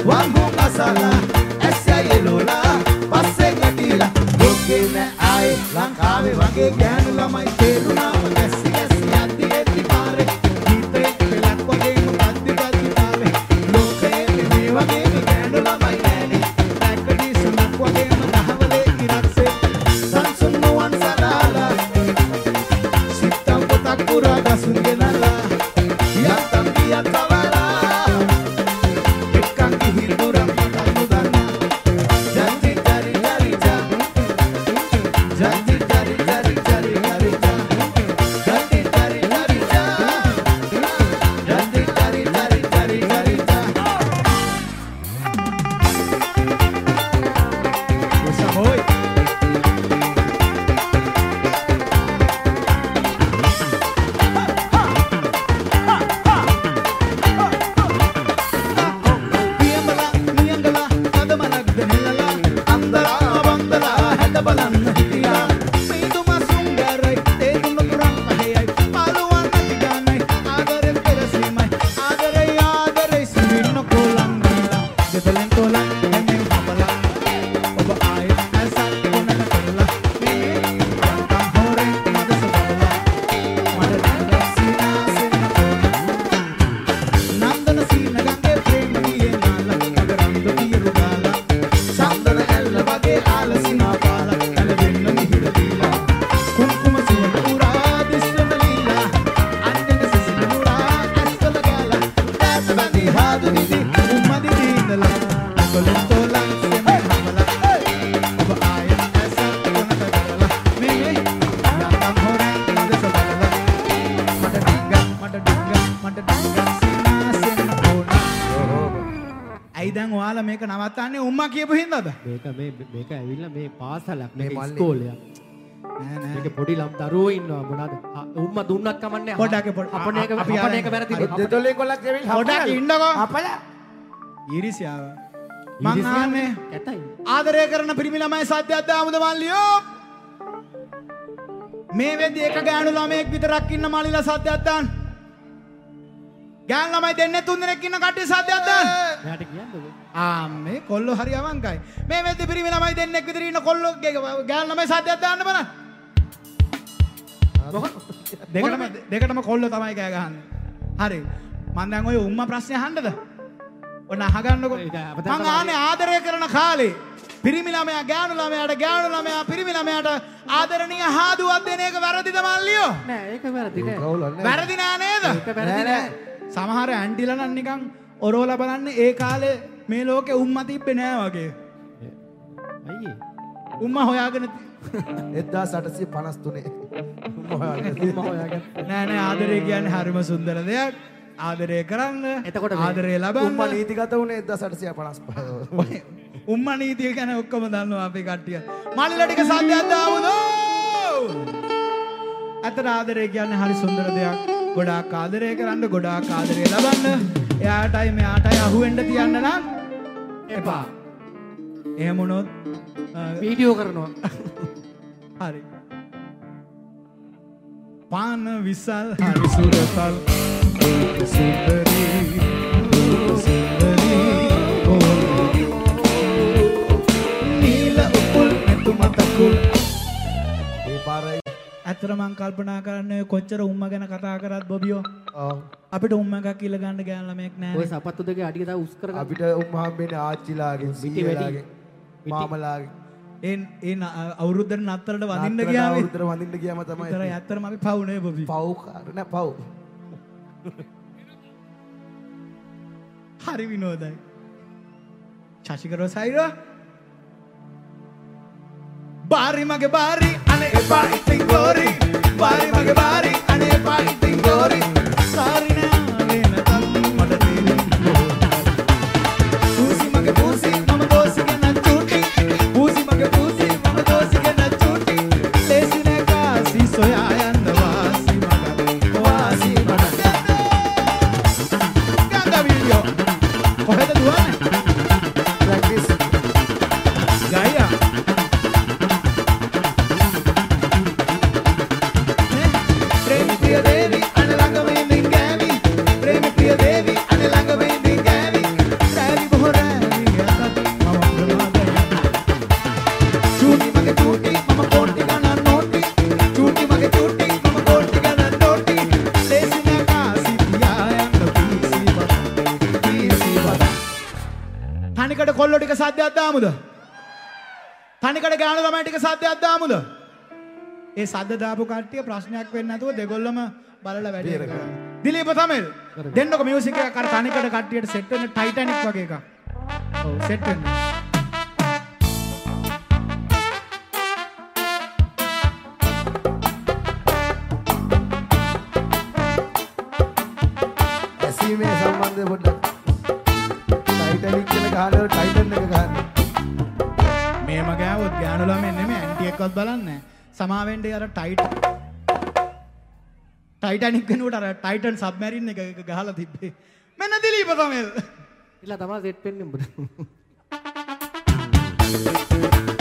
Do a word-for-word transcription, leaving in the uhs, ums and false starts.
wangu masala ऐसे ये लोला passe gatila loke na ai lankawe wage gyanu lamai teluna ऐसी ऐसी atti atti pare gite pelak wage addi addi pare loke me wage gyanu lamai nani takdi sunak wage madhavale irakse sansun nuwan salala sitam potak pura dasungenala yatam dia kawala ekkan hiduram mudana janji jari jari janji jari jari jari jari janji jari jari janji jari jari jari jari Usa hoy Piyambala niyangala adamanag denilala andara bandara hadabalan hiya meeduma sungarai eduma kurang pahayai paluwan natiganai adare perasimai adare adare sivinno kolangala gedalen kolang emen habala oba ay asa konana karla me yantam hore madasabala madana sina sina nandana sina gange premiye nala kagarando tiyurugala chandana ella wage alasina bala kalavenna mihirila kunkuma siyapura disyanalila anjana sisinura askalagala tasbani hadu nidi ummadi dindala kolontola seme hamala oba aya asa konata darala me yantam hore madasabala mata dinga mata dinga mata dinga sina sena ona ඇයි දැන් ඔයාලා මේක නවත්තන්නේ උම්මා කියපු හින්දාද? මේක මේ මේක ඇවිල්ලා මේ පාසලක් මේ මේක මල්ලේ. ඉස්කෝලයක්. නෑ නෑ. මේක පොඩි ළම දරුවෝ ඉන්නවා මොනවාද? උම්මා දුන්නත් කමන්නේ. පොඩ්ඩක් පොඩ්ඩක්. අපන එක අපි අපන ආරයි. එක වැරදිනේ. දෙතොලේ කොල්ලක් ඇවිල්ලා පොඩ්ඩක් ඉන්නකෝ. අපල ඊරිසියාව. මං ආන්නේ ඇතයි. ආදරය කරන පිරිමි ළමයි සද්දයක් දාමුද මල්ලියෝ? මේ වෙද්දි එක ගෑනු ළමයෙක් විතරක් ඉන්න මල්ලිලා සද්දයක් දාන්න. ගෑනු ළමයි දෙන්නේ තුන් දෙනෙක් ඉන්න කට්ටිය සද්දයක් දාන්න. එයාට කියන්නකෝ. ආ මේ කොල්ලෝ හරි අවංකයි. මේ වෙද්දි පිරිමි ළමයි දෙන්නෙක් විතර ඉන්න කොල්ලෝ ගෑනු ළමයි සද්දයක් දාන්න බලන්න. දෙකටම දෙකටම කොල්ලෝ තමයි කෑ ගහන්නේ. හරි. මං දැන් ඔය උම්මා ප්‍රශ්නේ අහන්නද? ඔන්න අහගන්නකෝ. ඒක අපතේ මං ආන්නේ ආදරය කරන කාලේ පිරිමි ළමයා ගෑනු ළමයාට ගෑනු ළමයා පිරිමි ළමයාට ආදරණීය හාදුවක් දෙන එක වැරදිද මල්ලියෝ? නෑ ඒක වැරදි නෑ. වැරදි නෑ නේද? ඒක වැරදි නෑ. සමහර ඇන්ටිලා නම් නිකන් ඔරෝලා බලන්නේ ඒ කාලේ මේ ලෝකේ උම්මා තිබ්බේ නෑ වගේ. අයියේ. උම්මා හොයාගෙන එක්දාස් අටසිය පනස් තුනේ උම්මා හොයාගෙන. නෑ නෑ ආදරය කියන්නේ හරිම සුන්දර දෙයක්. ආදරය කරන්න. එතකොට මේ ආදරය උම්මා ලබන්න. නීතිගත වුණේ එක්දාස් අටසිය පනස් පහ. උම්මා නීතිය ගැන ඔක්කොම දන්නවා අපේ කට්ටිය. මල්ලිලා ටික සද්දයක් දාමුද? අතන ආදරය කියන්නේ හරි සුන්දර දෙයක්. ගොඩාක් ආදරය කරන්න, ගොඩාක් ආදරය ලබන්න. එයාටයි මෙයාටයි අහුවෙන්න තියන්න නම් එපා. එහෙම වුණොත් වීඩියෝ කරනවා. හරි. පාන විසල් හරි සුරතල් සුන්දරී සුන්දරී නීල උපුල් මෙතුමතකුල්. ඒ පාරයි ඇත්තට මං කල්පනා කරන්නේ කොච්චර උම්මා ගැන කතා කරත් බොබියෝ ඔව් අපිට උම්මා එකක් කිල්ල ගන්න ගෑන ළමෙක් ඔය නැහැ. සපත්තු දෙකේ අඩිය තව උස් කරගන්න. අපිට උම්මා හම්බෙන්නේ ආච්චිලාගෙන් විටි වැඩි. සීලාගෙන් මාමලාගෙන් ඒ ඒ අවුරුද්දට නත්තලට වදින්න නත්තර ගියාම අවුරුද්දට වඳින්න ගියාම තමයි විතරයි ඇත්තටම අපි පව් නේ බොබි. පව් කාර නෑ පව්. හරි විනෝදයි. ශශිකරෝ සයිරෝ Bari mage bari ane epa itin gori Bari mage bari ane epa itin gori Sari na lena tan mata tiri Pusi mage pusi mama dosi ke na chuti Pusi mage pusi mama dosi ke na chuti Lesi ne kasi soya yanda wasi maga wasi maga Ganga video koheda duwane Practice Gaya Devi, ane langa vendi gavi, Devi Bhora තනිකඩ කොල්ලෝ ටික සද්දයක් දාමුද? තනිකඩ ගාන ළමයි ටික සද්දයක් දාමුද? ඒ සද්ද දාපු කට්ටිය ප්‍රශ්නයක් වෙන්නේ නැතුව දෙගොල්ලම බලලා වැඩි කරගන්න. දිලීප තමෙල් දෙන්නකො මියුසික් එකක් අර තනිකඩ කට්ටියට සෙට් වෙන්න ටයිටැනික් වගේ එකක්. ඔව් සෙට් වෙන්න. ඇසීමේ සම්බන්ධය පොඩ්ඩක් ටයිටැනික් කියලා ගහනවා ටයිටන් එක ගන්න. මේම ගෑවොත් ගෑනු ළමෙන් නෙමෙයි ඇන්ටි එක්කවත් බලන්නේ නැහැ. සමාවෙන්නේ අර ටයිට් ටයිටැනික් වෙනුවට අර ටයිටන් සබ්මැරින් එක එක ගහලා තිබ්බේ. මෙන්න දිලීප තමෙල්. ඉලා තමයි සෙට් වෙන්නේ උඹට.